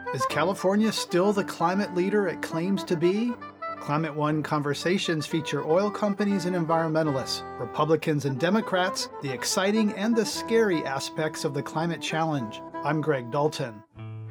Is California still the climate leader it claims to be? Climate One conversations feature oil companies and environmentalists, Republicans and Democrats, the exciting and the scary aspects of the climate challenge. I'm Greg Dalton.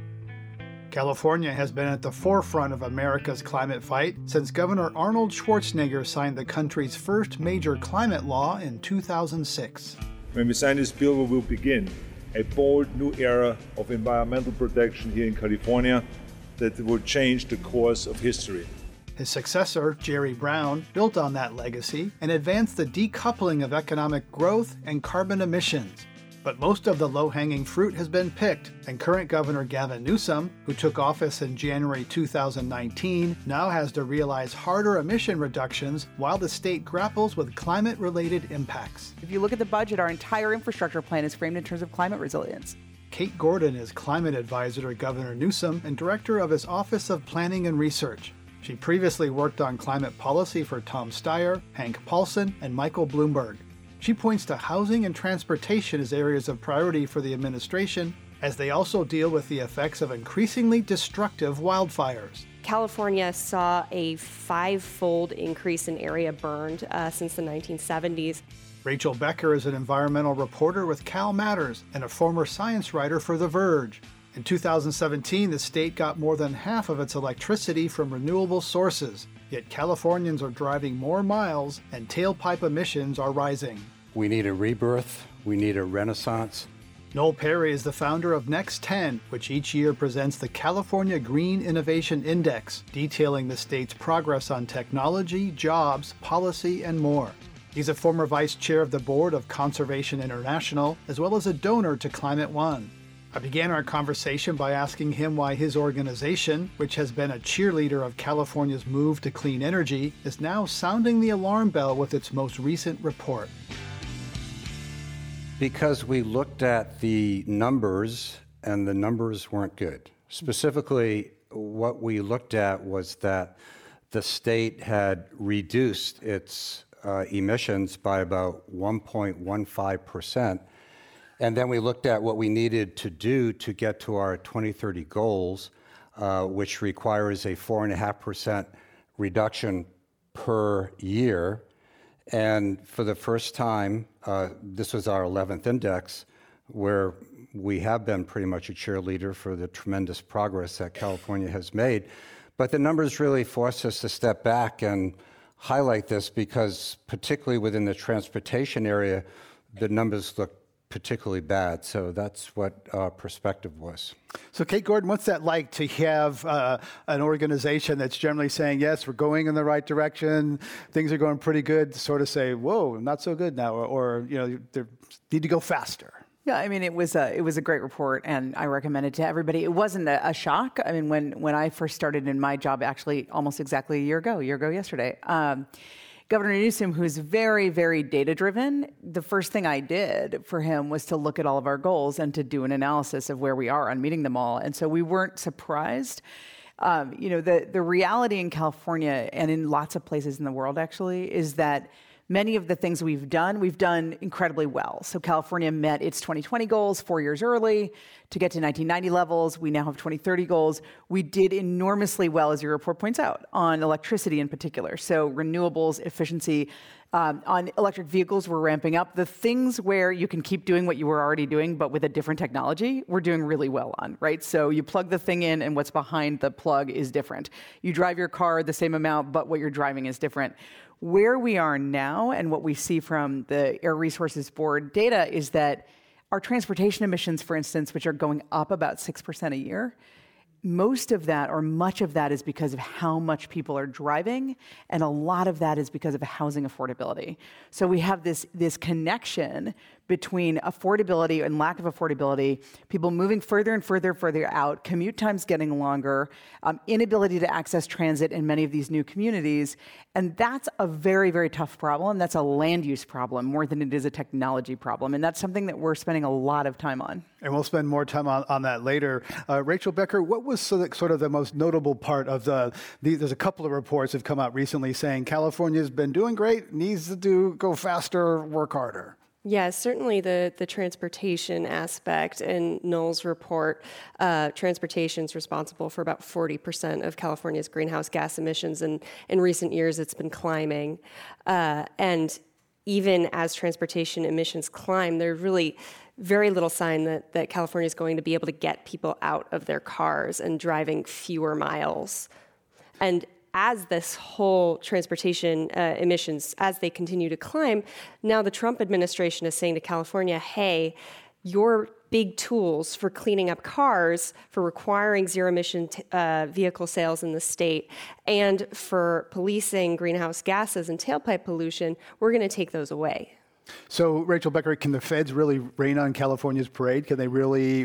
California has been at the forefront of America's climate fight since Governor Arnold Schwarzenegger signed the country's first major climate law in 2006. When we sign this bill, we will begin a bold new era of environmental protection here in California that will change the course of history. His successor, Jerry Brown, built on that legacy and advanced the decoupling of economic growth and carbon emissions. But most of the low-hanging fruit has been picked, and current Governor Gavin Newsom, who took office in January 2019, now has to realize harder emission reductions while the state grapples with climate-related impacts. If you look at the budget, our entire infrastructure plan is framed in terms of climate resilience. Kate Gordon is climate advisor to Governor Newsom and director of his Office of Planning and Research. She previously worked on climate policy for Tom Steyer, Hank Paulson, and Michael Bloomberg. She points to housing and transportation as areas of priority for the administration, as they also deal with the effects of increasingly destructive wildfires. California saw a 5-fold increase in area burned since the 1970s. Rachel Becker is an environmental reporter with Cal Matters and a former science writer for The Verge. In 2017, the state got more than half of its electricity from renewable sources, yet Californians are driving more miles and tailpipe emissions are rising. We need a rebirth. We need a renaissance. Noel Perry is the founder of Next 10, which each year presents the California Green Innovation Index, detailing the state's progress on technology, jobs, policy, and more. He's a former vice chair of the board of Conservation International, as well as a donor to Climate One. I began our conversation by asking him why his organization, which has been a cheerleader of California's move to clean energy, is now sounding the alarm bell with its most recent report. Because we looked at the numbers, and the numbers weren't good. Specifically, what we looked at was that the state had reduced its emissions by about 1.15%. And then we looked at what we needed to do to get to our 2030 goals, which requires a 4.5% reduction per year. And for the first time, this was our 11th index, where we have been pretty much a cheerleader for the tremendous progress that California has made. But the numbers really forced us to step back and highlight this because particularly within the transportation area, the numbers look particularly bad. So that's what our perspective was. So Kate Gordon, what's that like to have an organization that's generally saying, yes, we're going in the right direction, things are going pretty good, to sort of say, whoa, not so good now, or they need to go faster? Yeah, I mean, it was a great report, and I recommend it to everybody. It wasn't a shock. I mean, when I first started in my job, actually almost exactly a year ago yesterday, Governor Newsom, who's very, very data-driven, the first thing I did for him was to look at all of our goals and to do an analysis of where we are on meeting them all. And so we weren't surprised. The reality in California and in lots of places in the world, actually, is that many of the things we've done incredibly well. So California met its 2020 goals 4 years early to get to 1990 levels. We now have 2030 goals. We did enormously well, as your report points out, on electricity in particular. So renewables, efficiency, on electric vehicles, we're ramping up. The things where you can keep doing what you were already doing, but with a different technology, we're doing really well on, right? So you plug the thing in and what's behind the plug is different. You drive your car the same amount, but what you're driving is different. Where we are now and what we see from the Air Resources Board data is that our transportation emissions, for instance, which are going up about 6% a year, most of that or much of that is because of how much people are driving, and a lot of that is because of housing affordability. So we have this connection between affordability and lack of affordability, people moving further and further out, commute times getting longer, inability to access transit in many of these new communities. And that's a very, very tough problem. That's a land use problem more than it is a technology problem. And that's something that we're spending a lot of time on. And we'll spend more time on that later. Rachel Becker, what was sort of the most notable part of there's a couple of reports that have come out recently saying California's been doing great, needs to go faster, work harder. Yeah, certainly the transportation aspect. In Knoll's report, transportation is responsible for about 40% of California's greenhouse gas emissions, and in recent years it's been climbing. And even as transportation emissions climb, there's really very little sign that California is going to be able to get people out of their cars and driving fewer miles. And as this whole transportation emissions, as they continue to climb, now the Trump administration is saying to California, hey, your big tools for cleaning up cars, for requiring zero-emission vehicle sales in the state, and for policing greenhouse gases and tailpipe pollution, we're going to take those away. So, Rachel Becker, can the feds really rain on California's parade? Can they really,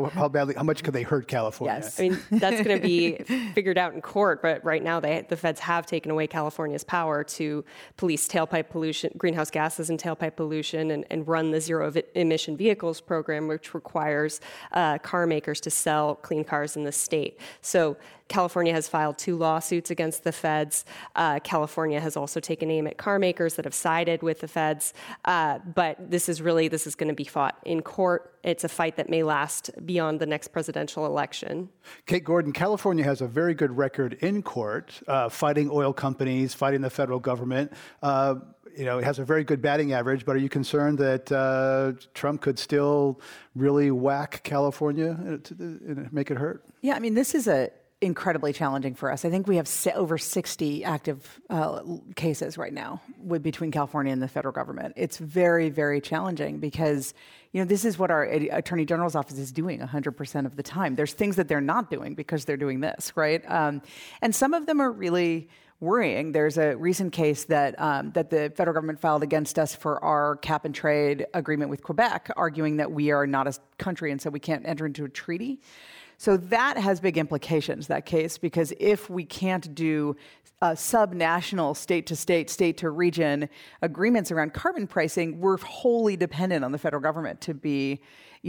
how much could they hurt California? Yes, I mean, that's going to be figured out in court, but right now the feds have taken away California's power to police tailpipe pollution, greenhouse gases and tailpipe pollution, and run the zero-emission vehicles program, which requires car makers to sell clean cars in the state. So California has filed 2 lawsuits against the feds. California has also taken aim at car makers that have sided with the feds. But this is going to be fought in court. It's a fight that may last beyond the next presidential election. Kate Gordon, California has a very good record in court, fighting oil companies, fighting the federal government. It has a very good batting average, but are you concerned that Trump could still really whack California and make it hurt? Yeah, I mean, this is incredibly challenging for us. I think we have over 60 active cases right now between California and the federal government. It's very, very challenging because, this is what our Attorney General's office is doing 100% of the time. There's things that they're not doing because they're doing this, right? And some of them are really worrying. There's a recent case that the federal government filed against us for our cap and trade agreement with Quebec, arguing that we are not a country and so we can't enter into a treaty. So that has big implications, that case, because if we can't do sub-national, state-to-state, state-to-region agreements around carbon pricing, we're wholly dependent on the federal government to be,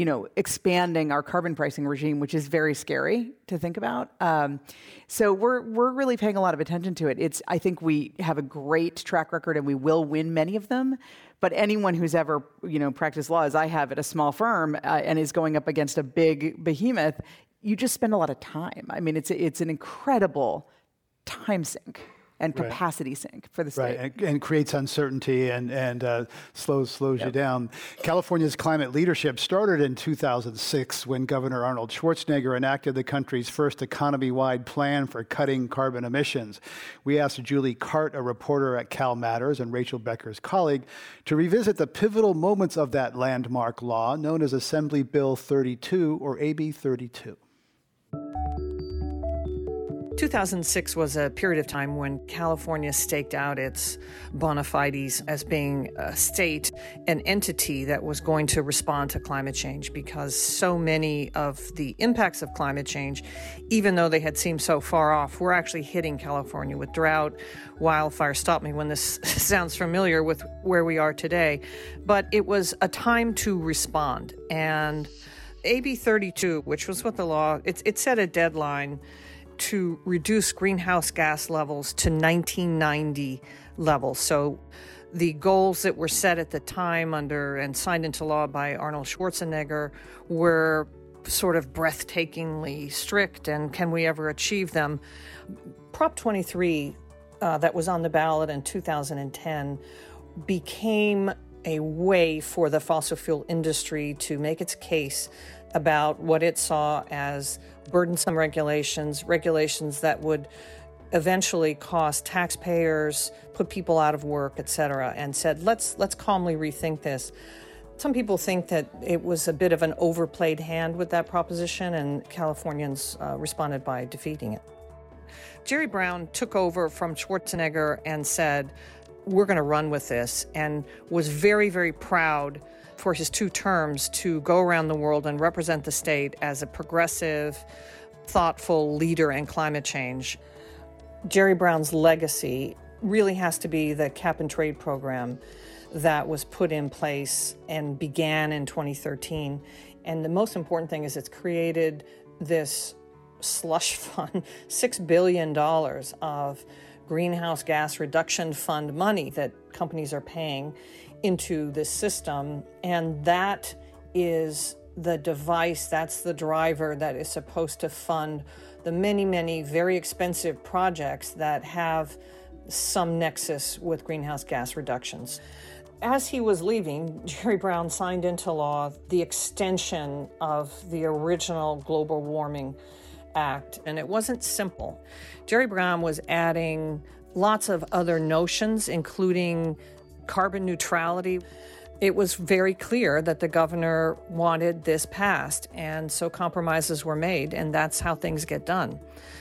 expanding our carbon pricing regime, which is very scary to think about. So we're really paying a lot of attention to it. I think we have a great track record and we will win many of them. But anyone who's ever, practiced law, as I have at a small firm, and is going up against a big behemoth, you just spend a lot of time. I mean, it's an incredible time sink and capacity sink for the state. Right, and creates uncertainty and slows you down. California's climate leadership started in 2006 when Governor Arnold Schwarzenegger enacted the country's first economy-wide plan for cutting carbon emissions. We asked Julie Cart, a reporter at Cal Matters and Rachel Becker's colleague, to revisit the pivotal moments of that landmark law known as Assembly Bill 32 or AB 32. 2006 was a period of time when California staked out its bona fides as being a state, an entity that was going to respond to climate change, because so many of the impacts of climate change, even though they had seemed so far off, were actually hitting California with drought, wildfire. Stop me when this sounds familiar with where we are today. But it was a time to respond. And AB 32, which was what the law, it set a deadline to reduce greenhouse gas levels to 1990 levels. So the goals that were set at the time and signed into law by Arnold Schwarzenegger were sort of breathtakingly strict, and can we ever achieve them? Prop 23 that was on the ballot in 2010 became a way for the fossil fuel industry to make its case about what it saw as burdensome regulations that would eventually cost taxpayers, put people out of work, et cetera, and said, let's calmly rethink this. Some people think that it was a bit of an overplayed hand with that proposition, and Californians responded by defeating it. Jerry Brown took over from Schwarzenegger and said, we're going to run with this, and was very, very proud for his 2 terms to go around the world and represent the state as a progressive, thoughtful leader in climate change. Jerry Brown's legacy really has to be the cap and trade program that was put in place and began in 2013. And the most important thing is it's created this slush fund, $6 billion of greenhouse gas reduction fund money that companies are paying into this system, and that is the device, that's the driver that is supposed to fund the many, many very expensive projects that have some nexus with greenhouse gas reductions. As he was leaving, Jerry Brown signed into law the extension of the original Global Warming Act, and it wasn't simple. Jerry Brown was adding lots of other notions, including carbon neutrality. It was very clear that the governor wanted this passed, and so compromises were made, and that's how things get done.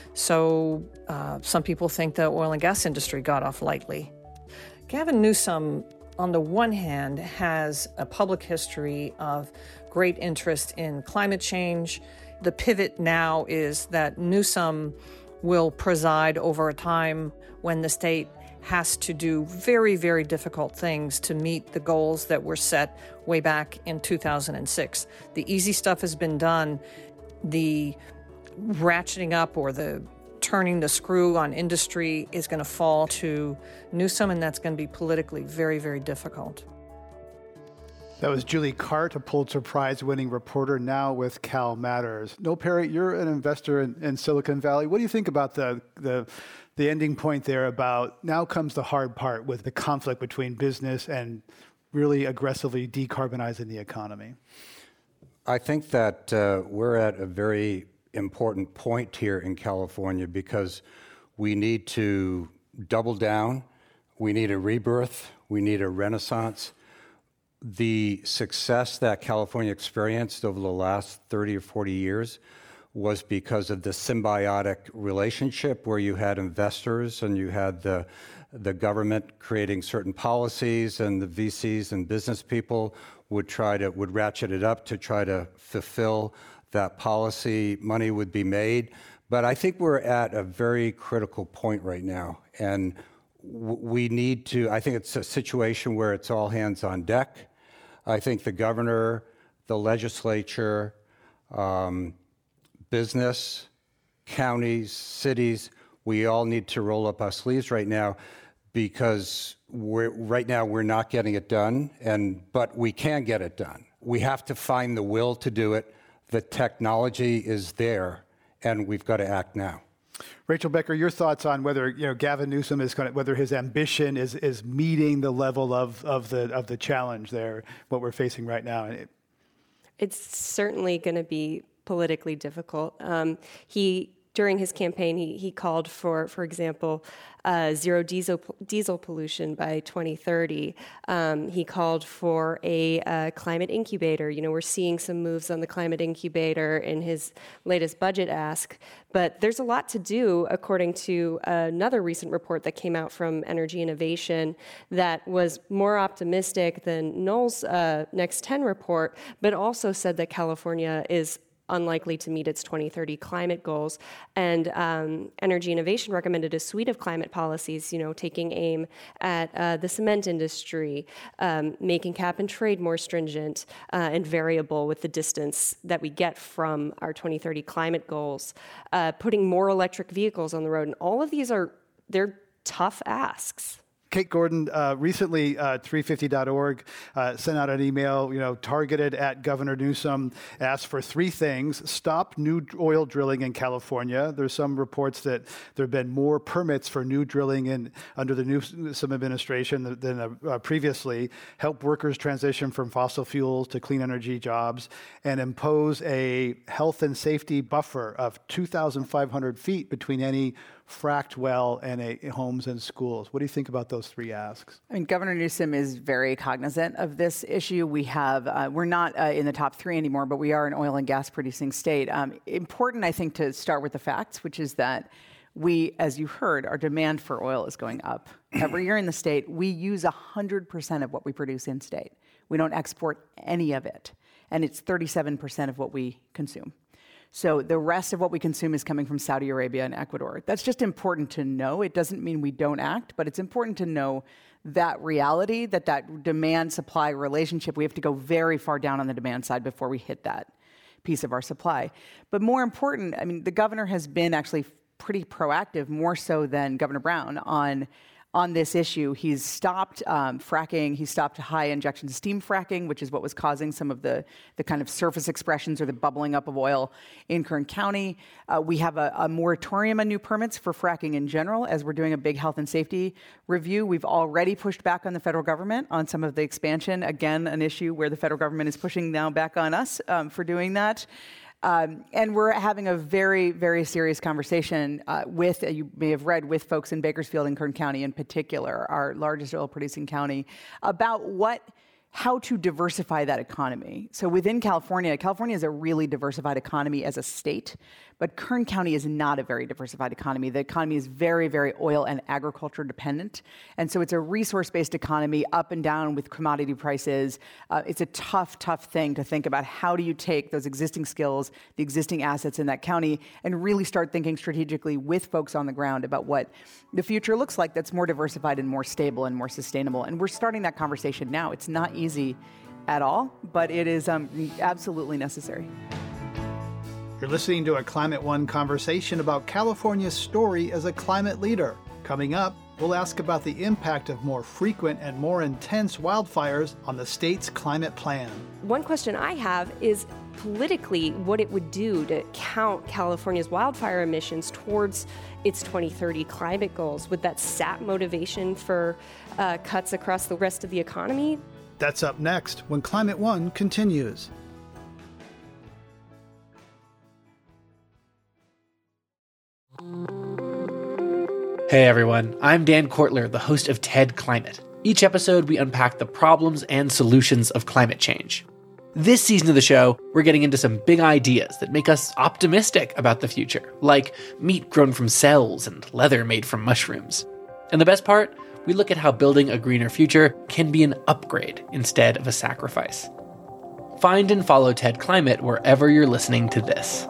So some people think the oil and gas industry got off lightly. Gavin Newsom, on the one hand, has a public history of great interest in climate change. The pivot now is that Newsom will preside over a time when the state has to do very, very difficult things to meet the goals that were set way back in 2006. The easy stuff has been done. The ratcheting up or the turning the screw on industry is going to fall to Newsom, and that's going to be politically very, very difficult. That was Julie Cart, a Pulitzer Prize-winning reporter, now with Cal Matters. Noel Perry, you're an investor in Silicon Valley. What do you think about the ending point there about now comes the hard part with the conflict between business and really aggressively decarbonizing the economy? I think that we're at a very important point here in California because we need to double down, we need a rebirth, we need a renaissance. The success that California experienced over the last 30 or 40 years was because of the symbiotic relationship where you had investors and you had the government creating certain policies, and the VCs and business people would ratchet it up to try to fulfill that policy. Money would be made. But I think we're at a very critical point right now, and we need to, I think it's a situation where it's all hands on deck. I think the governor, the legislature, business, counties, cities, we all need to roll up our sleeves right now because we're not getting it done, but we can get it done. We have to find the will to do it. The technology is there, and we've got to act now. Rachel Becker, your thoughts on whether Gavin Newsom whether his ambition is meeting the level of the challenge there, what we're facing right now. It's certainly going to be politically difficult. During his campaign, he called for example, zero diesel pollution by 2030. He called for a climate incubator. We're seeing some moves on the climate incubator in his latest budget ask, but there's a lot to do, according to another recent report that came out from Energy Innovation that was more optimistic than Noel's Next 10 report, but also said that California is unlikely to meet its 2030 climate goals. And Energy Innovation recommended a suite of climate policies, taking aim at the cement industry, making cap and trade more stringent and variable with the distance that we get from our 2030 climate goals, putting more electric vehicles on the road. And all of these they're tough asks. Kate Gordon, recently 350.org sent out an email, targeted at Governor Newsom, asked for three things: stop new oil drilling in California. There's some reports that there have been more permits for new drilling under the Newsom administration than previously. Help workers transition from fossil fuels to clean energy jobs, and impose a health and safety buffer of 2,500 feet between any fracked well and homes and schools. What do you think about those three asks? Governor Newsom is very cognizant of this issue. We're not in the top three anymore, but we are an oil and gas producing state. Important, I think, to start with the facts, which is that we, as you heard, our demand for oil is going up. Every year in the state, we use 100% of what we produce in state. We don't export any of it, and it's 37% of what we consume. So the rest of what we consume is coming from Saudi Arabia and Ecuador. That's just important to know. It doesn't mean we don't act, but it's important to know that reality, that demand-supply relationship. We have to go very far down on the demand side before we hit that piece of our supply. But more important, the governor has been actually pretty proactive, more so than Governor Brown, on on this issue. He's stopped fracking. He stopped high injection steam fracking, which is what was causing some of the kind of surface expressions or the bubbling up of oil in Kern County. We have a moratorium on new permits for fracking in general, as we're doing a big health and safety review. We've already pushed back on the federal government on some of the expansion. Again, an issue where the federal government is pushing now back on us for doing that. And we're having a very, very serious conversation with, you may have read, with folks in Bakersfield and Kern County in particular, our largest oil-producing county, about how to diversify that economy. So within California is a really diversified economy as a state, but Kern County is not a very diversified economy. The economy is very, very oil and agriculture dependent. And so it's a resource-based economy up and down with commodity prices. It's a tough, tough thing to think about. How do you take those existing skills, the existing assets in that county, and really start thinking strategically with folks on the ground about what the future looks like that's more diversified and more stable and more sustainable. And we're starting that conversation now. It's not easy at all, but it is absolutely necessary. You're listening to a Climate One conversation about California's story as a climate leader. Coming up, we'll ask about the impact of more frequent and more intense wildfires on the state's climate plan. One question I have is politically what it would do to count California's wildfire emissions towards its 2030 climate goals. Would that sap motivation for cuts across the rest of the economy? That's up next when Climate One continues. Hey everyone, I'm Dan Kortler, the host of TED Climate. Each episode, we unpack the problems and solutions of climate change. This season of the show, we're getting into some big ideas that make us optimistic about the future, like meat grown from cells and leather made from mushrooms. And the best part? We look at how building a greener future can be an upgrade instead of a sacrifice. Find and follow TED Climate wherever you're listening to this.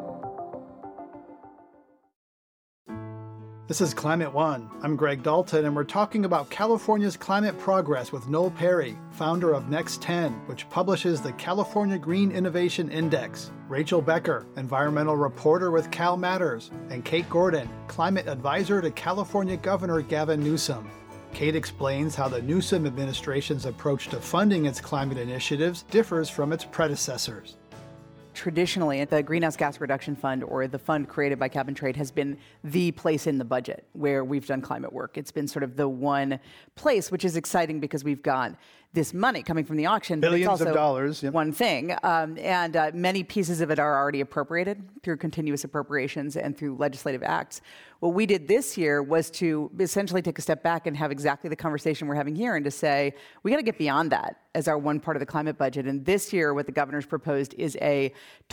This is Climate One. I'm Greg Dalton, and we're talking about California's climate progress with Noel Perry, founder of Next 10, which publishes the California Green Innovation Index, Rachel Becker, environmental reporter with Cal Matters, and Kate Gordon, climate advisor to California Governor Gavin Newsom. Kate explains how the Newsom administration's approach to funding its climate initiatives differs from its predecessors. Traditionally, the Greenhouse Gas Reduction Fund, or the fund created by Cap and Trade, has been the place in the budget where we've done climate work. It's been sort of the one place, which is exciting because we've got this money coming from the auction. Billions but it's also of dollars. Yep. One thing. And many pieces of it are already appropriated through continuous appropriations and through legislative acts. What we did this year was to essentially take a step back and have exactly the conversation we're having here and to say, we got to get beyond that as our one part of the climate budget. And this year, what the governor's proposed is a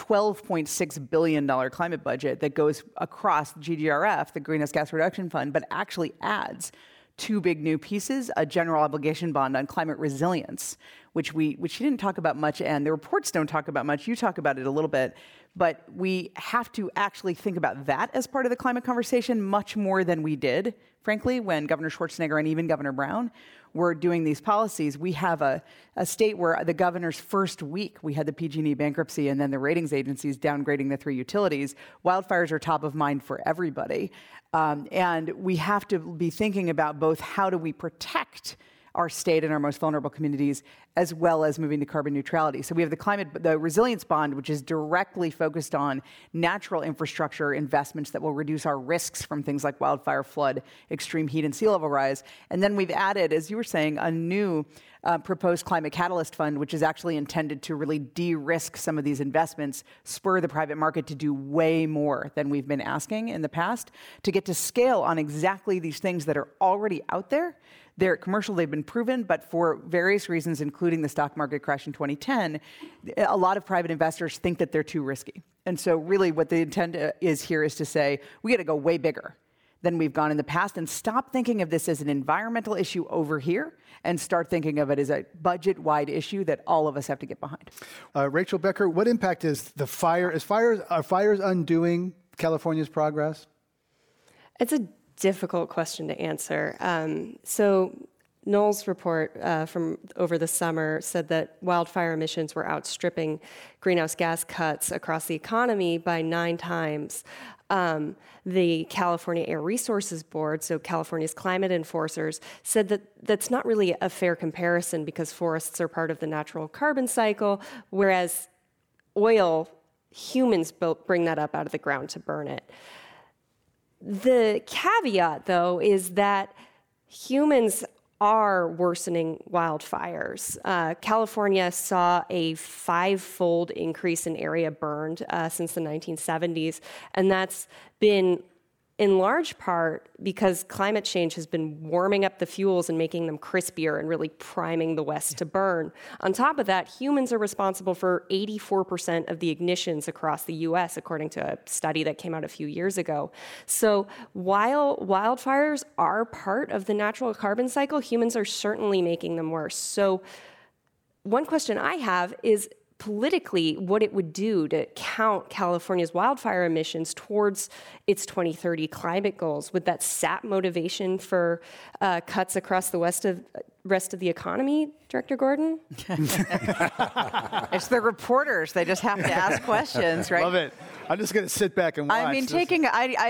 $12.6 billion climate budget that goes across GGRF, the Greenhouse Gas Reduction Fund, but actually adds two big new pieces: a general obligation bond on climate resilience, which you didn't talk about much, and the reports don't talk about much. You talk about it a little bit, but we have to actually think about that as part of the climate conversation much more than we did, frankly, when Governor Schwarzenegger and even Governor Brown were doing these policies. We have a state where the governor's first week, we had the PG&E bankruptcy and then the ratings agencies downgrading the three utilities. Wildfires are top of mind for everybody. And we have to be thinking about both how do we protect our state and our most vulnerable communities, as well as moving to carbon neutrality. So we have the resilience bond, which is directly focused on natural infrastructure investments that will reduce our risks from things like wildfire, flood, extreme heat, and sea level rise. And then we've added, as you were saying, a new proposed climate catalyst fund, which is actually intended to really de-risk some of these investments, spur the private market to do way more than we've been asking in the past, to get to scale on exactly these things that are already out there. They're commercial, they've been proven, but for various reasons, including the stock market crash in 2010, a lot of private investors think that they're too risky. And so really what the intent is here is to say, we got to go way bigger than we've gone in the past and stop thinking of this as an environmental issue over here and start thinking of it as a budget-wide issue that all of us have to get behind. Rachel Becker, what impact is the fire? Are fires undoing California's progress? It's a difficult question to answer. So Knowles' report from over the summer said that wildfire emissions were outstripping greenhouse gas cuts across the economy by 9 times. The California Air Resources Board, so California's climate enforcers, said that that's not really a fair comparison because forests are part of the natural carbon cycle, whereas oil, humans bring that up out of the ground to burn it. The caveat, though, is that humans are worsening wildfires. California saw a 5-fold increase in area burned since the 1970s, and that's been in large part because climate change has been warming up the fuels and making them crispier and really priming the West to burn. On top of that, humans are responsible for 84% of the ignitions across the U.S., according to a study that came out a few years ago. So while wildfires are part of the natural carbon cycle, humans are certainly making them worse. So one question I have is, politically, what it would do to count California's wildfire emissions towards its 2030 climate goals. Would that sap motivation for cuts across the rest of the economy, Director Gordon? It's the reporters. They just have to ask questions, right? Love it. I'm just going to sit back and watch. I mean, taking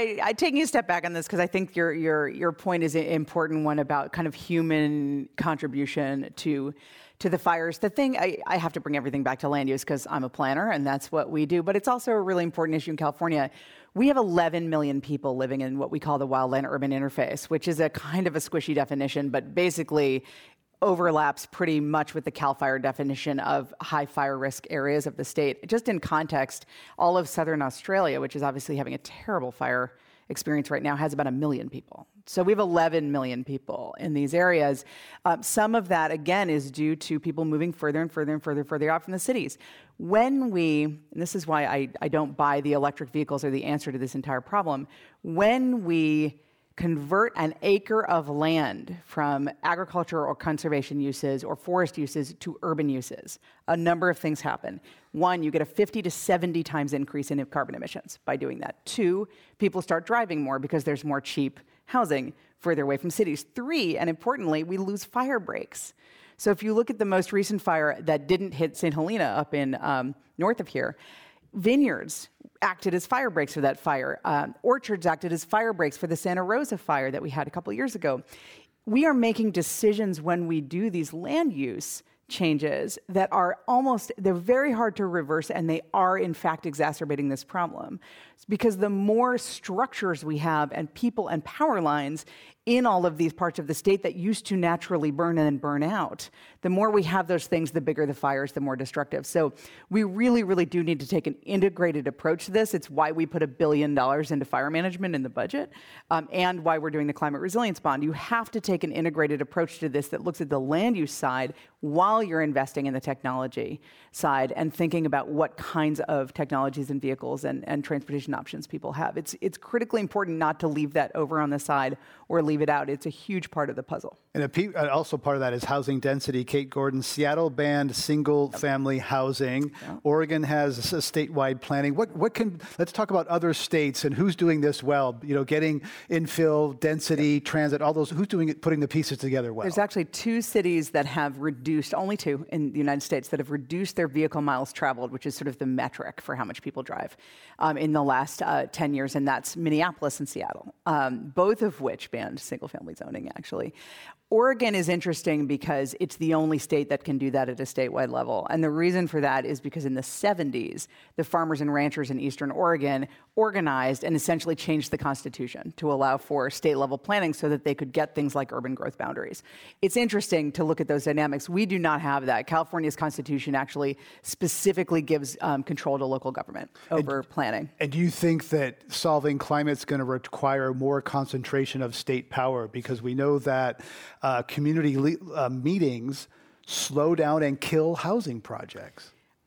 a step back on this, because I think your point is an important one about kind of human contribution to the fires. The thing, I have to bring everything back to land use because I'm a planner and that's what we do, but it's also a really important issue in California. We have 11 million people living in what we call the wildland-urban interface, which is a kind of a squishy definition, but basically overlaps pretty much with the CAL FIRE definition of high fire risk areas of the state. Just in context, all of southern Australia, which is obviously having a terrible fire experience right now, has about 1 million people. So we have 11 million people in these areas. Some of that, again, is due to people moving further and further and further out from the cities. When and this is why I don't buy the electric vehicles are the answer to this entire problem, when we convert an acre of land from agriculture or conservation uses or forest uses to urban uses, a number of things happen. 1, you get a 50 to 70 times increase in carbon emissions by doing that. 2, people start driving more because there's more cheap housing further away from cities. 3, and importantly, we lose fire breaks. So if you look at the most recent fire that didn't hit St. Helena up in north of here, vineyards acted as fire breaks for that fire. Orchards acted as fire breaks for the Santa Rosa fire that we had a couple of years ago. We are making decisions when we do these land use changes that are they're very hard to reverse, and they are in fact exacerbating this problem. It's because the more structures we have and people and power lines in all of these parts of the state that used to naturally burn and then burn out, the more we have those things, the bigger the fires, the more destructive. So we really, really do need to take an integrated approach to this. It's why we put $1 billion into fire management in the budget, and why we're doing the climate resilience bond. You have to take an integrated approach to this that looks at the land use side while you're investing in the technology side and thinking about what kinds of technologies and vehicles and transportation options people have. It's critically important not to leave that over on the side or leave it out. It's a huge part of the puzzle. And also part of that is housing density. Kate Gordon, Seattle banned single-family housing. Yeah. Oregon has a statewide planning. Let's talk about other states and who's doing this well. You know, getting infill, density, transit, all those. Who's doing it, putting the pieces together well? There's actually 2 cities that have reduced, only 2 in the United States, that have reduced their vehicle miles traveled, which is sort of the metric for how much people drive in the last 10 years, and that's Minneapolis and Seattle, both of which banned single-family zoning, actually. Oregon is interesting because it's the only state that can do that at a statewide level. And the reason for that is because in the 70s, the farmers and ranchers in Eastern Oregon organized and essentially changed the Constitution to allow for state-level planning so that they could get things like urban growth boundaries. It's interesting to look at those dynamics. We do not have that. California's Constitution actually specifically gives control to local government over planning. And do you think that solving climate is going to require more concentration of state power? Because we know that community meetings slow down and kill housing projects.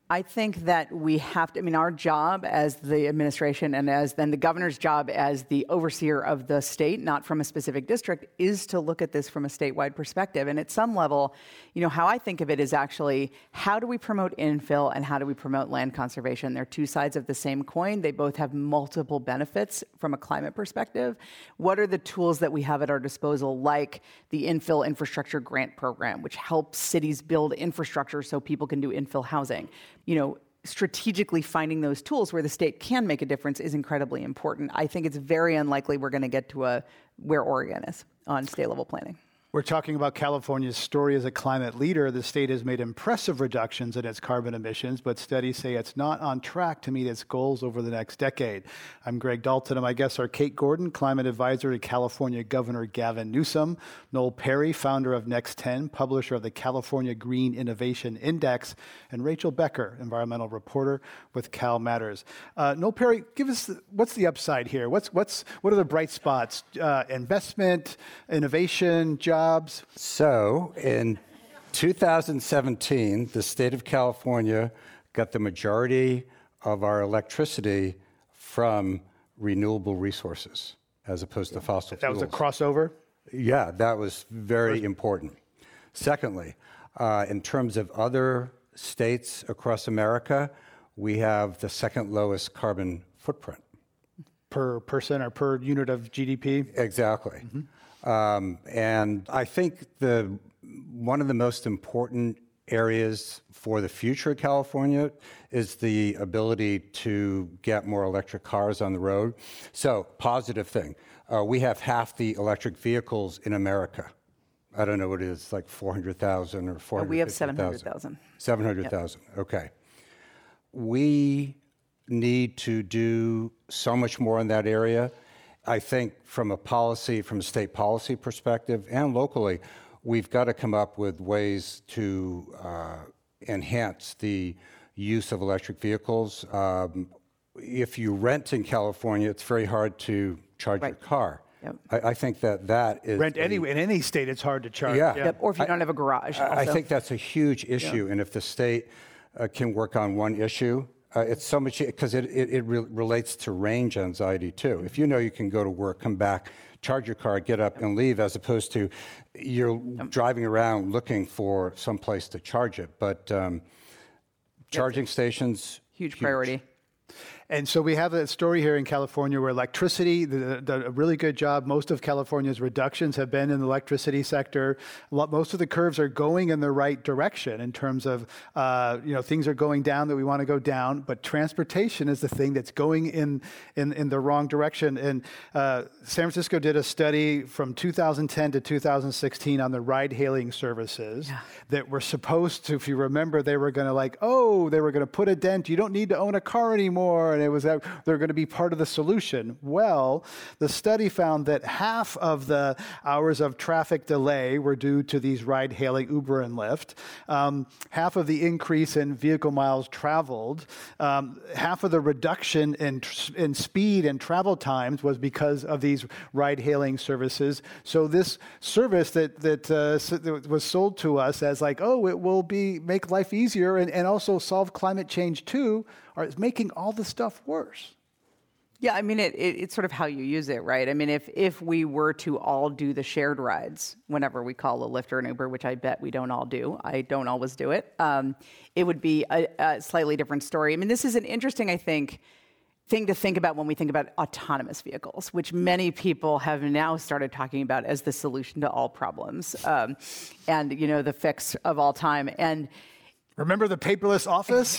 I think that we have to, our job as the administration and as then the governor's job as the overseer of the state, not from a specific district, is to look at this from a statewide perspective. And at some level, how I think of it is actually, how do we promote infill and how do we promote land conservation? They're two sides of the same coin. They both have multiple benefits from a climate perspective. What are the tools that we have at our disposal, like the Infill Infrastructure Grant Program, which helps cities build infrastructure so people can do infill housing? Strategically finding those tools where the state can make a difference is incredibly important. I think it's very unlikely we're going to get to where Oregon is on state level planning. We're talking about California's story as a climate leader. The state has made impressive reductions in its carbon emissions, but studies say it's not on track to meet its goals over the next decade. I'm Greg Dalton, and my guests are Kate Gordon, climate advisor to California Governor Gavin Newsom, Noel Perry, founder of Next 10, publisher of the California Green Innovation Index, and Rachel Becker, environmental reporter with Cal Matters. Noel Perry, give us what's the upside here? What are the bright spots? Investment, innovation, jobs? So in 2017, the state of California got the majority of our electricity from renewable resources as opposed to fossil fuels. That was a crossover? Yeah, that was very important. Secondly, in terms of other states across America, we have the second lowest carbon footprint. Per person or per unit of GDP? Exactly. Mm-hmm. And I think one of the most important areas for the future of California is the ability to get more electric cars on the road. So, positive thing, we have half the electric vehicles in America. I don't know what it is, like 400,000 or 450,000. We have 700,000. 700,000, yep. Okay. We need to do so much more in that area. I think from a state policy perspective and locally, we've got to come up with ways to enhance the use of electric vehicles. If you rent in California, it's very hard to charge your car. Yep. I think that is... Rent anyway, in any state, it's hard to charge. Yeah. Yep. Or if you don't have a garage. Also. I think that's a huge issue. Yeah. And if the state can work on one issue, it's so much, because it relates to range anxiety too. If you know you can go to work, come back, charge your car, get up and leave, as opposed to you're driving around looking for some place to charge it. But charging stations... Huge priority. And so we have a story here in California where electricity, a really good job. Most of California's reductions have been in the electricity sector. Most of the curves are going in the right direction in terms of, things are going down that we want to go down, but transportation is the thing that's going in the wrong direction. And San Francisco did a study from 2010 to 2016 on the ride-hailing services that were supposed to, if you remember, they were going to put a dent. You don't need to own a car anymore. And it was that they're going to be part of the solution. Well, the study found that half of the hours of traffic delay were due to these ride-hailing, Uber and Lyft. Half of the increase in vehicle miles traveled. Half of the reduction in speed and travel times was because of these ride-hailing services. So this service that was sold to us as it will make life easier and also solve climate change too, is making all the stuff worse. Yeah, it's sort of how you use it, right? If we were to all do the shared rides whenever we call a Lyft or an Uber, which I bet we don't all do, I don't always do it, it would be a slightly different story. This is an interesting, I think, thing to think about when we think about autonomous vehicles, which many people have now started talking about as the solution to all problems, and the fix of all time. And remember the paperless office?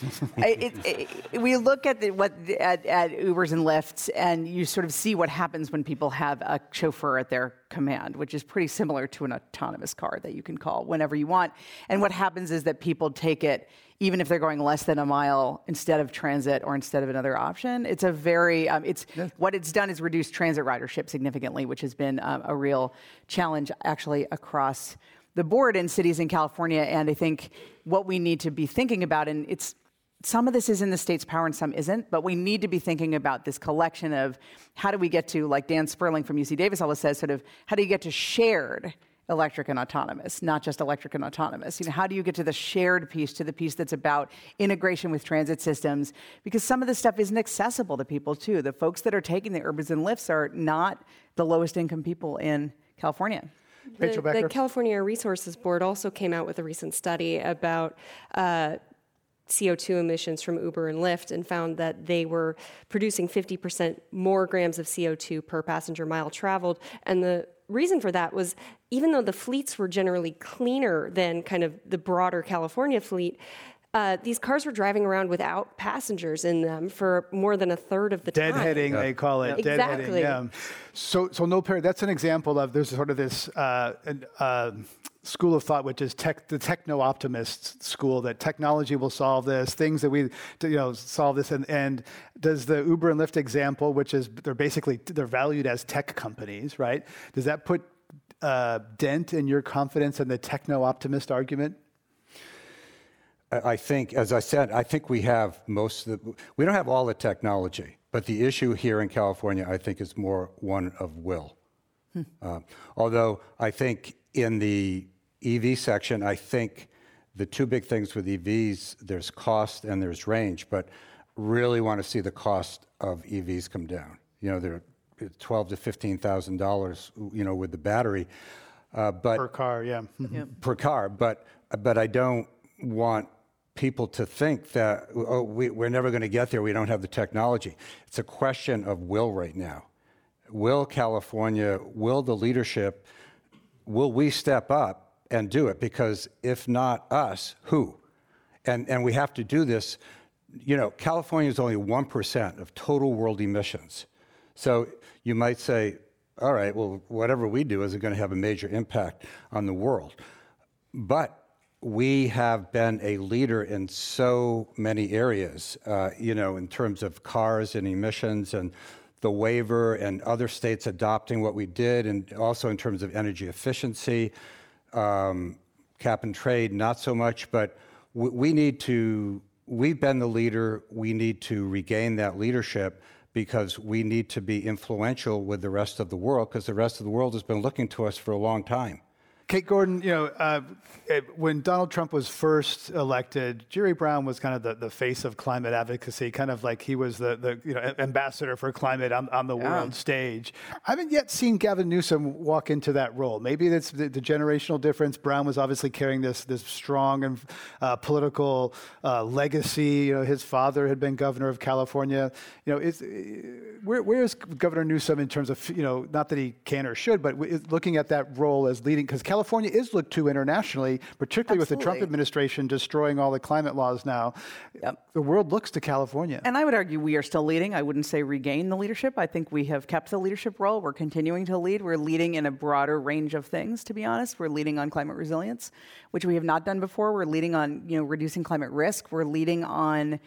We look at at Ubers and Lyfts, and you sort of see what happens when people have a chauffeur at their command, which is pretty similar to an autonomous car that you can call whenever you want. And what happens is that people take it, even if they're going less than a mile, instead of transit or instead of another option. It's a very, what it's done is reduce transit ridership significantly, which has been a real challenge actually across the board in cities in California. And I think what we need to be thinking about, and some of this is in the state's power and some isn't, but we need to be thinking about this collection of how do we get to, like Dan Sperling from UC Davis always says, sort of how do you get to shared electric and autonomous, not just electric and autonomous. How do you get to the shared piece, to the piece that's about integration with transit systems? Because some of this stuff isn't accessible to people, too. The folks that are taking the Ubers and Lyfts are not the lowest income people in California. The California Air Resources Board also came out with a recent study about CO2 emissions from Uber and Lyft and found that they were producing 50% more grams of CO2 per passenger mile traveled. And the reason for that was, even though the fleets were generally cleaner than kind of the broader California fleet, these cars were driving around without passengers in them for more than a third of the time. Deadheading, they call it. Exactly. Deadheading, yeah. So Noel Perry, that's an example of, there's sort of this school of thought, which is the techno-optimist school, that technology will solve this, things that we, solve this. And does the Uber and Lyft example, which is they're valued as tech companies, right? Does that put dent in your confidence in the techno-optimist argument? I think, as I said, I think we have we don't have all the technology, but the issue here in California, I think, is more one of will. Although I think in the EV section, I think the two big things with EVs, there's cost and there's range, but really want to see the cost of EVs come down. They're $12,000 to $15,000, with the battery. But per car, yeah. Per car, but I don't want people to think that, we're never going to get there, we don't have the technology. It's a question of will right now. Will California, will the leadership, will we step up and do it? Because if not us, who? And we have to do this. California is only 1% of total world emissions. So you might say, all right, well, whatever we do isn't going to have a major impact on the world. But we have been a leader in so many areas, in terms of cars and emissions and the waiver and other states adopting what we did, and also in terms of energy efficiency, cap and trade, not so much, but we've been the leader, we need to regain that leadership because we need to be influential with the rest of the world, because the rest of the world has been looking to us for a long time. Kate Gordon, when Donald Trump was first elected, Jerry Brown was kind of the face of climate advocacy, kind of like he was the ambassador for climate on the world stage. I haven't yet seen Gavin Newsom walk into that role. Maybe that's the generational difference. Brown was obviously carrying this strong and political legacy. His father had been governor of California. Where is Governor Newsom in terms of, not that he can or should, but looking at that role as leading, because California is looked to internationally, particularly with the Trump administration destroying all the climate laws now. Yep. The world looks to California. And I would argue we are still leading. I wouldn't say regain the leadership. I think we have kept the leadership role. We're continuing to lead. We're leading in a broader range of things, to be honest. We're leading on climate resilience, which we have not done before. We're leading on, reducing climate risk. We're leading on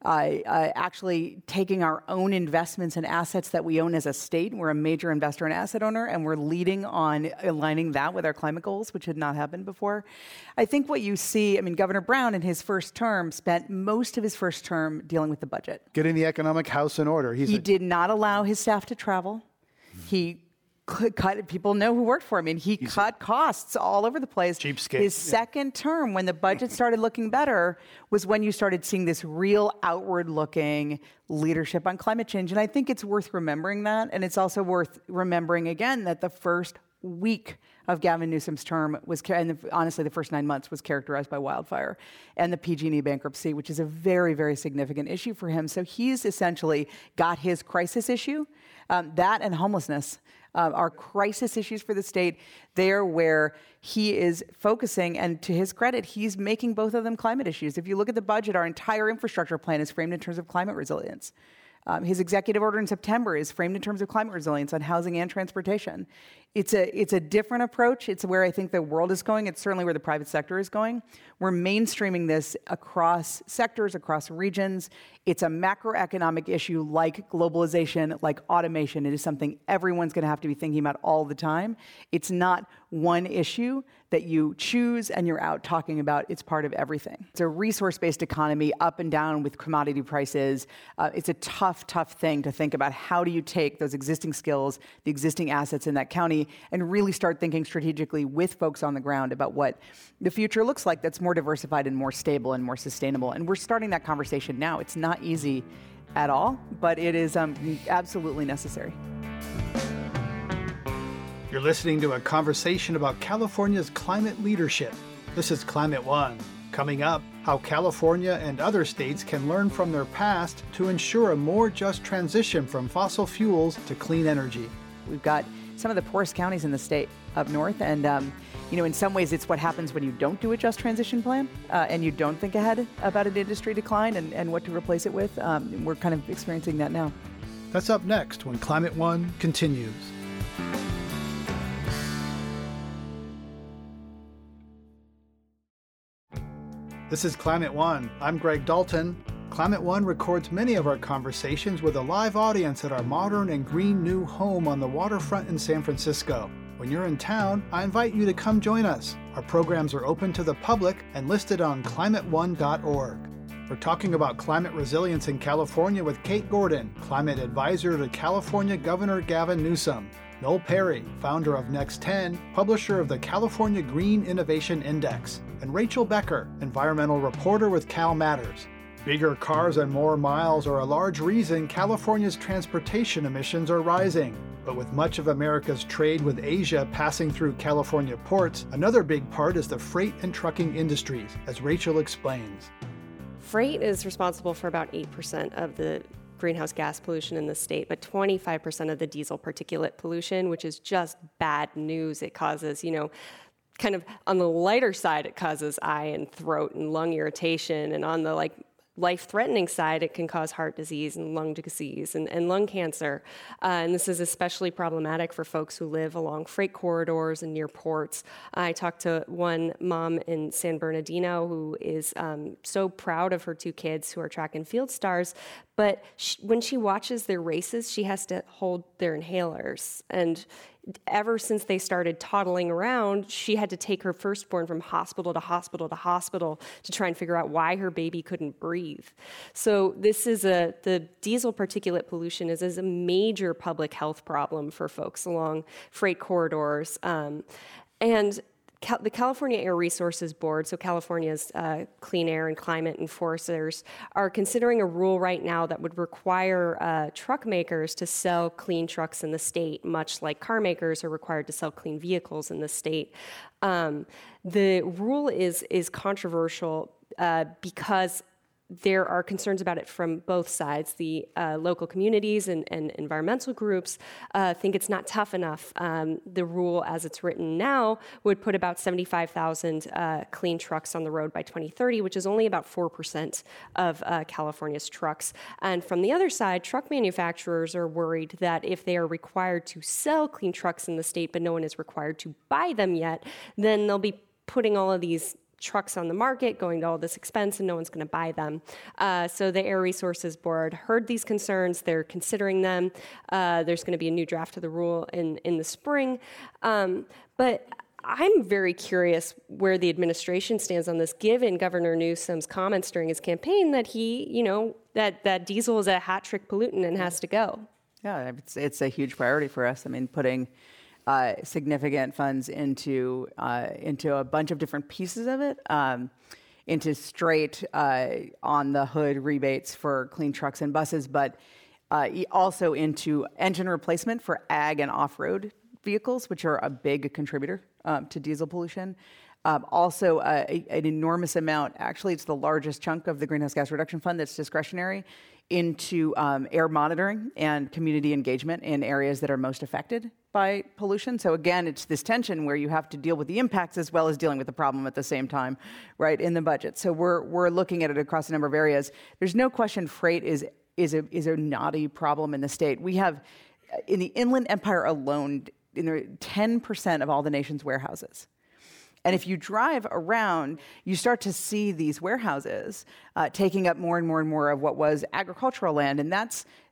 actually taking our own investments and assets that we own as a state. We're a major investor and asset owner, and we're leading on aligning that with our climate goals, which had not happened before. I think what you see, Governor Brown in his first term spent most of his first term dealing with the budget. Getting the economic house in order. He did not allow his staff to travel. He cut, people know who worked for him, and he cut costs all over the place. Cheapskate. His second term, when the budget started looking better, was when you started seeing this real outward-looking leadership on climate change. And I think it's worth remembering that, and it's also worth remembering again that the first week of Gavin Newsom's term was, and honestly, the first 9 months was characterized by wildfire and the PG&E bankruptcy, which is a very, very significant issue for him. So he's essentially got his crisis issue, that and homelessness. Are crisis issues for the state. They're where he is focusing, and to his credit, he's making both of them climate issues. If you look at the budget, our entire infrastructure plan is framed in terms of climate resilience. His executive order in September is framed in terms of climate resilience on housing and transportation. It's a different approach. It's where I think the world is going. It's certainly where the private sector is going. We're mainstreaming this across sectors, across regions. It's a macroeconomic issue like globalization, like automation. It is something everyone's going to have to be thinking about all the time. It's not one issue that you choose and you're out talking about. It's part of everything. It's a resource-based economy, up and down with commodity prices. It's a tough thing to think about. How do you take those existing skills, the existing assets in that county, economy and really start thinking strategically with folks on the ground about what the future looks like that's more diversified and more stable and more sustainable. And we're starting that conversation now. It's not easy at all, but it is absolutely necessary. You're listening to a conversation about California's climate leadership. This is Climate One. Coming up, how California and other states can learn from their past to ensure a more just transition from fossil fuels to clean energy. We've got some of the poorest counties in the state up north, and in some ways it's what happens when you don't do a just transition plan and you don't think ahead about an industry decline and what to replace it with. We're kind of experiencing that now. That's up next when Climate One continues. This is Climate One. I'm Greg Dalton. Climate One records many of our conversations with a live audience at our modern and green new home on the waterfront in San Francisco. When you're in town, I invite you to come join us. Our programs are open to the public and listed on climateone.org. We're talking about climate resilience in California with Kate Gordon, climate advisor to California Governor Gavin Newsom, Noel Perry, founder of Next 10, publisher of the California Green Innovation Index, and Rachel Becker, environmental reporter with Cal Matters. Bigger cars and more miles are a large reason California's transportation emissions are rising. But with much of America's trade with Asia passing through California ports, another big part is the freight and trucking industries, as Rachel explains. Freight is responsible for about 8% of the greenhouse gas pollution in the state, but 25% of the diesel particulate pollution, which is just bad news. It causes, kind of on the lighter side, it causes eye and throat and lung irritation. And on the life-threatening side, it can cause heart disease and lung disease and lung cancer. And this is especially problematic for folks who live along freight corridors and near ports. I talked to one mom in San Bernardino who is so proud of her 2 kids who are track and field stars, but when she watches their races, she has to hold their inhalers. And ever since they started toddling around, she had to take her firstborn from hospital to hospital to hospital to try and figure out why her baby couldn't breathe. So this is the diesel particulate pollution is a major public health problem for folks along freight corridors. And the California Air Resources Board, so California's clean air and climate enforcers, are considering a rule right now that would require truck makers to sell clean trucks in the state, much like car makers are required to sell clean vehicles in the state. The rule is controversial because there are concerns about it from both sides. The local communities and environmental groups think it's not tough enough. The rule, as it's written now, would put about 75,000 clean trucks on the road by 2030, which is only about 4% of California's trucks. And from the other side, truck manufacturers are worried that if they are required to sell clean trucks in the state, but no one is required to buy them yet, then they'll be putting all of these trucks on the market, going to all this expense, and no one's going to buy them. So the Air Resources Board heard these concerns. They're considering them. There's going to be a new draft of the rule in the spring. But I'm very curious where the administration stands on this, given Governor Newsom's comments during his campaign that he, that diesel is a hat trick pollutant and has to go. Yeah, it's a huge priority for us. I mean, putting significant funds into a bunch of different pieces of it, into straight on the hood rebates for clean trucks and buses, but also into engine replacement for ag and off-road vehicles, which are a big contributor to diesel pollution. Also, an enormous amount, actually it's the largest chunk of the Greenhouse Gas Reduction Fund that's discretionary, into air monitoring and community engagement in areas that are most affected by pollution. So again, it's this tension where you have to deal with the impacts as well as dealing with the problem at the same time, right, in the budget. So we're looking at it across a number of areas. There's no question freight is a knotty problem in the state. We have, in the Inland Empire alone, 10% of all the nation's warehouses. And if you drive around, you start to see these warehouses taking up more and more and more of what was agricultural land, and that's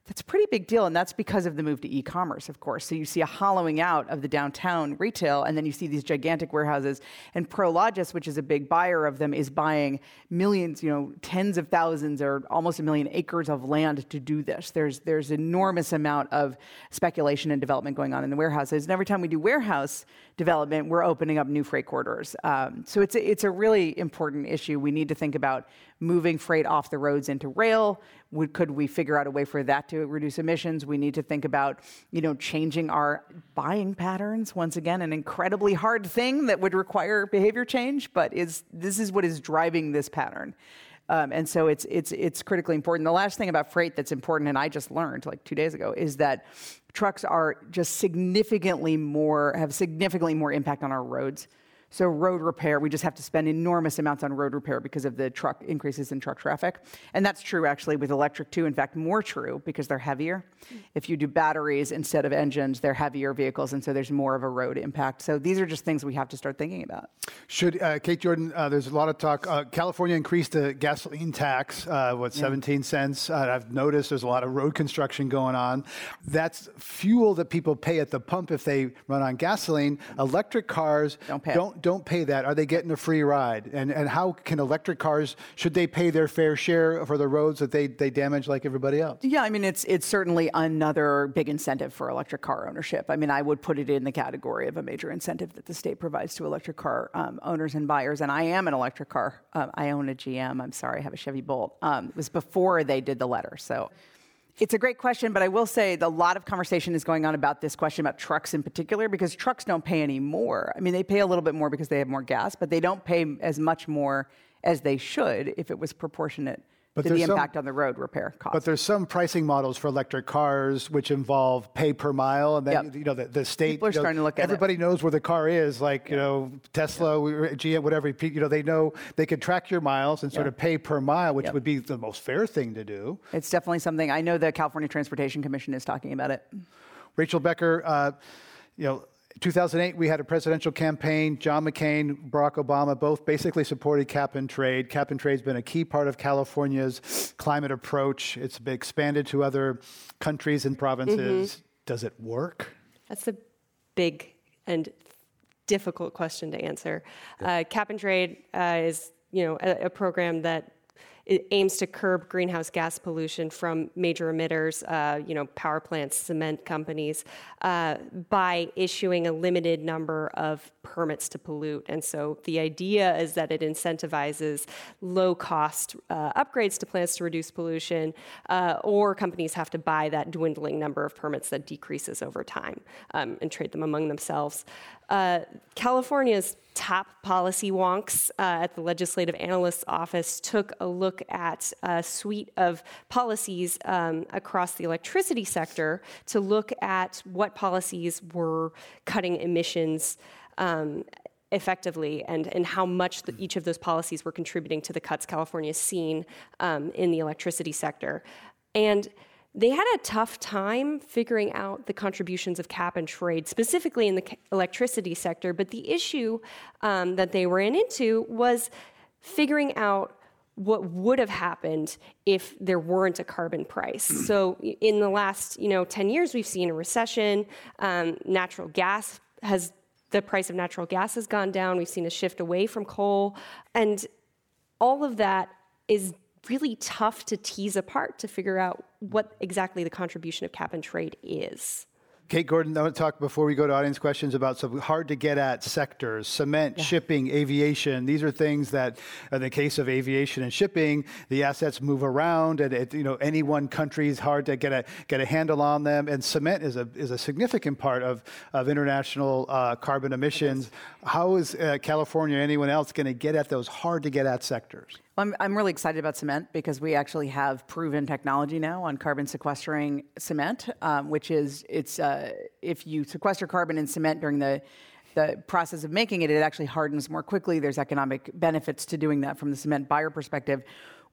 That's a pretty big deal, and that's because of the move to e-commerce, of course. So you see a hollowing out of the downtown retail, and then you see these gigantic warehouses. And Prologis, which is a big buyer of them, is buying millions, tens of thousands or almost 1 million acres of land to do this. There's enormous amount of speculation and development going on in the warehouses. And every time we do warehouse development, we're opening up new freight corridors. So it's a really important issue. We need to think about moving freight off the roads into rail. Could we figure out a way for that to reduce emissions? We need to think about, changing our buying patterns. Once again, an incredibly hard thing that would require behavior change, but this is what is driving this pattern. And so it's critically important. The last thing about freight that's important, and I just learned like 2 days ago, is that trucks are just significantly more impact on our roads. So road repair, we just have to spend enormous amounts on road repair because of the increases in truck traffic. And that's true actually with electric too. In fact, more true because they're heavier. If you do batteries instead of engines, they're heavier vehicles, and so there's more of a road impact. So these are just things we have to start thinking about. Should, Kate Jordan, there's a lot of talk. California increased the gasoline tax, 17 cents. I've noticed there's a lot of road construction going on. That's fuel that people pay at the pump if they run on gasoline. Electric cars don't pay that. Are they getting a free ride? And how can electric cars, should they pay their fair share for the roads that they damage like everybody else? Yeah, I mean, it's certainly another big incentive for electric car ownership. I mean, I would put it in the category of a major incentive that the state provides to electric car owners and buyers. And I am an electric car. I own a GM. I'm sorry, I have a Chevy Bolt. It was before they did the letter. So it's a great question, but I will say a lot of conversation is going on about this question about trucks in particular, because trucks don't pay any more. I mean, they pay a little bit more because they have more gas, but they don't pay as much more as they should if it was proportionate to the impact on the road repair cost. But there's some pricing models for electric cars which involve pay per mile, and then the state. People are starting to look at everybody knows where the car is, like Tesla, GM, whatever. They know they can track your miles and sort of pay per mile, which would be the most fair thing to do. It's definitely something. I know the California Transportation Commission is talking about it. Rachel Becker, 2008, we had a presidential campaign. John McCain, Barack Obama, both basically supported cap and trade. Cap and trade's been a key part of California's climate approach. It's been expanded to other countries and provinces. Mm-hmm. Does it work? That's a big and difficult question to answer. Cap and trade is, a program that it aims to curb greenhouse gas pollution from major emitters, power plants, cement companies, by issuing a limited number of permits to pollute. And so the idea is that it incentivizes low-cost upgrades to plants to reduce pollution, or companies have to buy that dwindling number of permits that decreases over time and trade them among themselves. California's top policy wonks at the Legislative Analyst's Office took a look at a suite of policies across the electricity sector to look at what policies were cutting emissions effectively and how much each of those policies were contributing to the cuts California's seen in the electricity sector. And they had a tough time figuring out the contributions of cap and trade, specifically in the electricity sector. But the issue that they ran into was figuring out what would have happened if there weren't a carbon price. So in the last 10 years, we've seen a recession. The price of natural gas has gone down. We've seen a shift away from coal. And all of that is really tough to tease apart to figure out what exactly the contribution of cap and trade is. Kate Gordon, I want to talk before we go to audience questions about some hard to get at sectors, cement, shipping, aviation. These are things that, in the case of aviation and shipping, the assets move around, and any one country is hard to get a handle on them. And cement is a significant part of international carbon emissions. How is California or anyone else going to get at those hard to get at sectors? I'm really excited about cement because we actually have proven technology now on carbon sequestering cement, which is if you sequester carbon in cement during the process of making it, it actually hardens more quickly. There's economic benefits to doing that from the cement buyer perspective.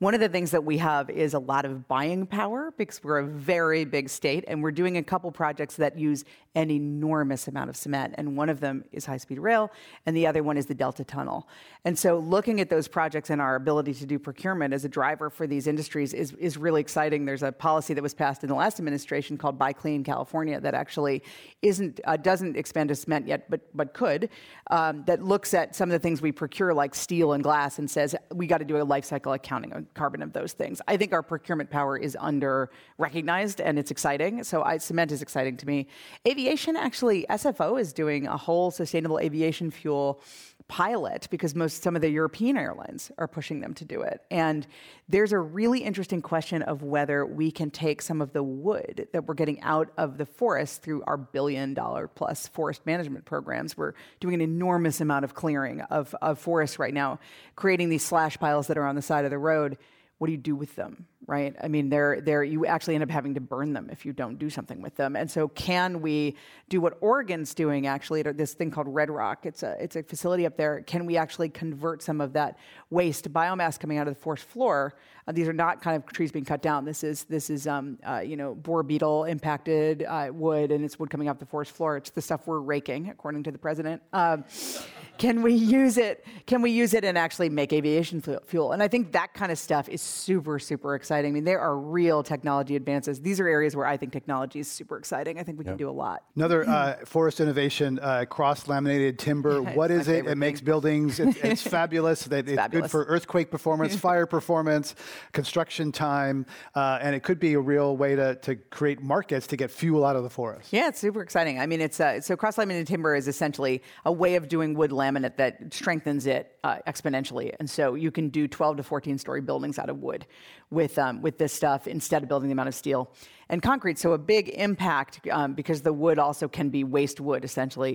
One of the things that we have is a lot of buying power because we're a very big state, and we're doing a couple projects that use an enormous amount of cement. And one of them is high-speed rail, and the other one is the Delta Tunnel. And so looking at those projects and our ability to do procurement as a driver for these industries is really exciting. There's a policy that was passed in the last administration called Buy Clean California that actually doesn't expand to cement yet, but could, that looks at some of the things we procure like steel and glass and says we got to do a life cycle accounting on carbon of those things. I think our procurement power is under-recognized, and it's exciting. So cement is exciting to me. Aviation, actually, SFO is doing a whole sustainable aviation fuel pilot because some of the European airlines are pushing them to do it. And there's a really interesting question of whether we can take some of the wood that we're getting out of the forest through our $1 billion plus forest management programs. We're doing an enormous amount of clearing of forests right now, creating these slash piles that are on the side of the road. What do you do with them, right? I mean, you actually end up having to burn them if you don't do something with them. And so can we do what Oregon's doing actually, this thing called Red Rock? It's a facility up there. Can we actually convert some of that waste biomass coming out of the forest floor? These are not kind of trees being cut down. This is borer beetle impacted wood, and it's wood coming off the forest floor. It's the stuff we're raking, according to the president. Can we use it? Can we use it and actually make aviation fuel? And I think that kind of stuff is super, super exciting. I mean, there are real technology advances. These are areas where I think technology is super exciting. I think we can do a lot. Another forest innovation, cross-laminated timber. What is it? It makes buildings. It's fabulous. It's good for earthquake performance, fire performance, construction time, and it could be a real way to create markets to get fuel out of the forest. Yeah, it's super exciting. I mean, so cross-laminated timber is essentially a way of doing wood laminate that strengthens it exponentially. And so you can do 12 to 14-story buildings out of wood with this stuff instead of building them out of steel and concrete. So a big impact because the wood also can be waste wood, essentially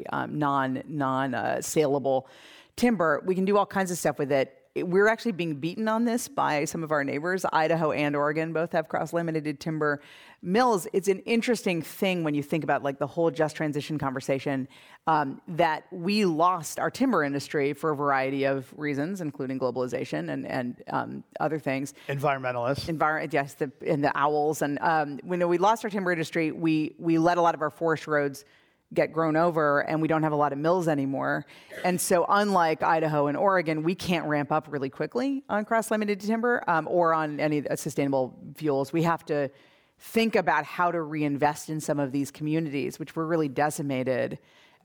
non-saleable timber. We can do all kinds of stuff with it. We're actually being beaten on this by some of our neighbors. Idaho and Oregon both have cross-laminated timber mills. It's an interesting thing when you think about like the whole just transition conversation that we lost our timber industry for a variety of reasons, including globalization and other things. Environmentalists. Yes, and the owls. And when we lost our timber industry, we let a lot of our forest roads get grown over, and we don't have a lot of mills anymore. And so unlike Idaho and Oregon, we can't ramp up really quickly on cross-laminated timber or on any sustainable fuels. We have to think about how to reinvest in some of these communities, which were really decimated,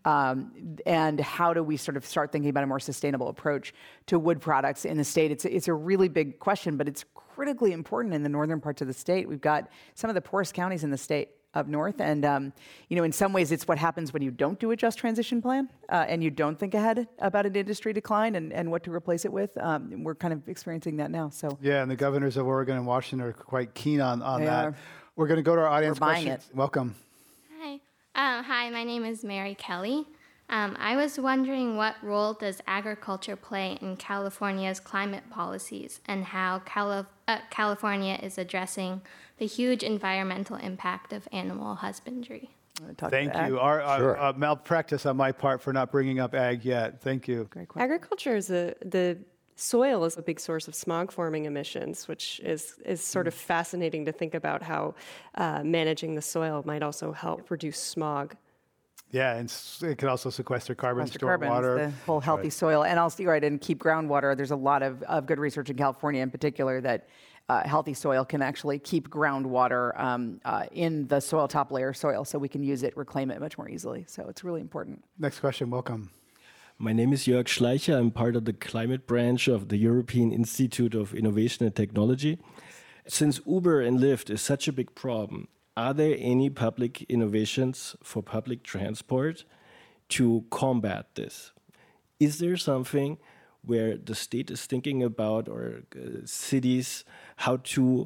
and how do we sort of start thinking about a more sustainable approach to wood products in the state. It's a really big question, but it's critically important in the northern parts of the state. We've got some of the poorest counties in the state up north. And, in some ways, it's what happens when you don't do a just transition plan and you don't think ahead about an industry decline and what to replace it with. We're kind of experiencing that now. So yeah, and the governors of Oregon and Washington are quite keen on that. We're going to go to our audience questions. Welcome. Hi. Hi, my name is Mary Kelly. I was wondering what role does agriculture play in California's climate policies and how California is addressing the huge environmental impact of animal husbandry. Thank you. Our malpractice on my part for not bringing up ag yet. Thank you. Great question. Agriculture is the soil is a big source of smog-forming emissions, which is sort of fascinating to think about how managing the soil might also help reduce smog. Yeah, and it can also sequester carbon, store water. The whole healthy soil. And also, and keep groundwater. There's a lot of good research in California in particular that healthy soil can actually keep groundwater in the soil, top layer soil, so we can use it, reclaim it much more easily. So it's really important. Next question, welcome. My name is Jörg Schleicher. I'm part of the climate branch of the European Institute of Innovation and Technology. Since Uber and Lyft is such a big problem, are there any public innovations for public transport to combat this? Is there something where the state is thinking about, or cities, how to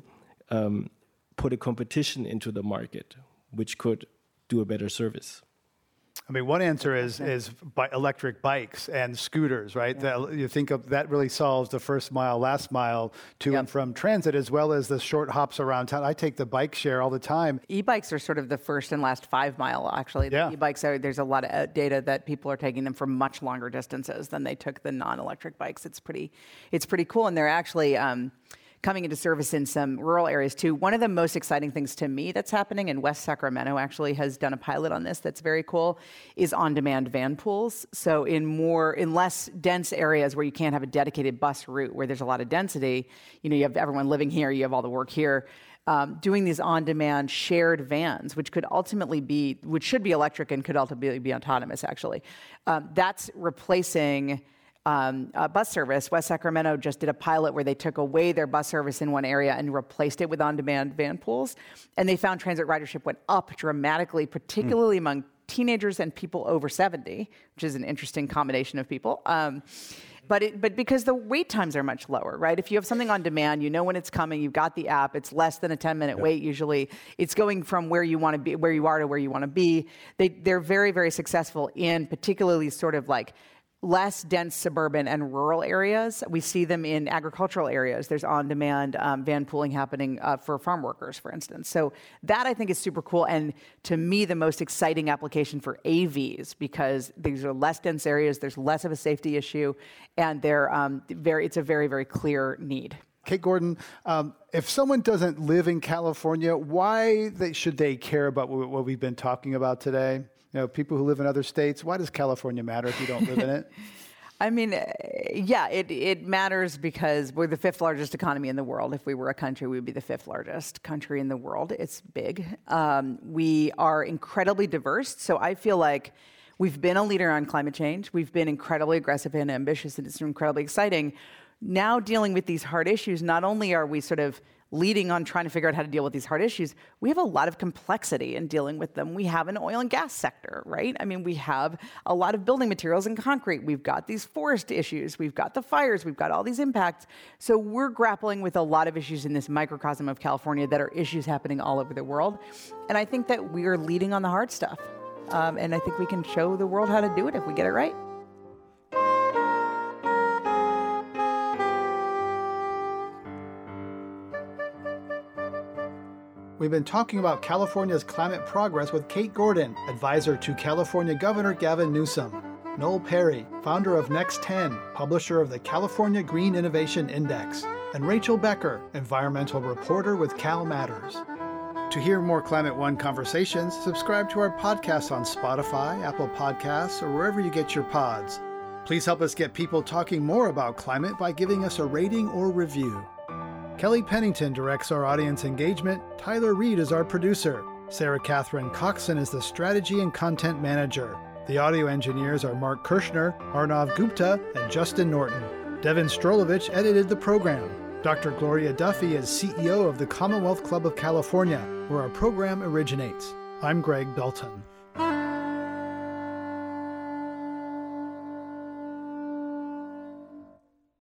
put a competition into the market, which could do a better service? I mean, one answer is electric bikes and scooters, right? Yeah. You think of that really solves the first mile, last mile to and from transit, as well as the short hops around town. I take the bike share all the time. E-bikes are sort of the first and last 5 mile, actually. The e-bikes there's a lot of data that people are taking them for much longer distances than they took the non-electric bikes. It's pretty cool, and they're actually coming into service in some rural areas too. One of the most exciting things to me that's happening, and West Sacramento actually has done a pilot on this that's very cool, is on-demand van pools. So in less dense areas where you can't have a dedicated bus route, where there's a lot of density, you have everyone living here, you have all the work here, doing these on-demand shared vans, which should be electric and could ultimately be autonomous, actually. That's replacing bus service. West Sacramento just did a pilot where they took away their bus service in one area and replaced it with on-demand van pools. And they found transit ridership went up dramatically, particularly among teenagers and people over 70, which is an interesting combination of people. But because the wait times are much lower, right? If you have something on demand, you know when it's coming, you've got the app, it's less than a 10-minute wait usually. It's going from where you want to be, where you are to where you want to be. They're very, very successful in particularly sort of like less dense suburban and rural areas. We see them in agricultural areas. There's on-demand van pooling happening for farm workers, for instance. So that I think is super cool, and to me the most exciting application for AVs, because these are less dense areas, there's less of a safety issue, and it's a very, very clear need. Kate Gordon, if someone doesn't live in California, why should they care about what we've been talking about today? People who live in other states, why does California matter if you don't live in it? I mean, yeah, it matters because we're the 5th largest economy in the world. If we were a country, we would be the 5th largest country in the world. It's big. We are incredibly diverse. So I feel like we've been a leader on climate change. We've been incredibly aggressive and ambitious, and it's incredibly exciting. Now dealing with these hard issues, not only are we sort of leading on trying to figure out how to deal with these hard issues, we have a lot of complexity in dealing with them. We have an oil and gas sector, right? I mean, we have a lot of building materials and concrete. We've got these forest issues. We've got the fires. We've got all these impacts. So we're grappling with a lot of issues in this microcosm of California that are issues happening all over the world. And I think that we are leading on the hard stuff. And I think we can show the world how to do it if we get it right. We've been talking about California's climate progress with Kate Gordon, advisor to California Governor Gavin Newsom, Noel Perry, founder of Next 10, publisher of the California Green Innovation Index, and Rachel Becker, environmental reporter with Cal Matters. To hear more Climate One conversations, subscribe to our podcast on Spotify, Apple Podcasts, or wherever you get your pods. Please help us get people talking more about climate by giving us a rating or review. Kelly Pennington directs our audience engagement. Tyler Reed is our producer. Sarah Catherine Coxon is the strategy and content manager. The audio engineers are Mark Kirshner, Arnav Gupta, and Justin Norton. Devin Strolovich edited the program. Dr. Gloria Duffy is CEO of the Commonwealth Club of California, where our program originates. I'm Greg Dalton.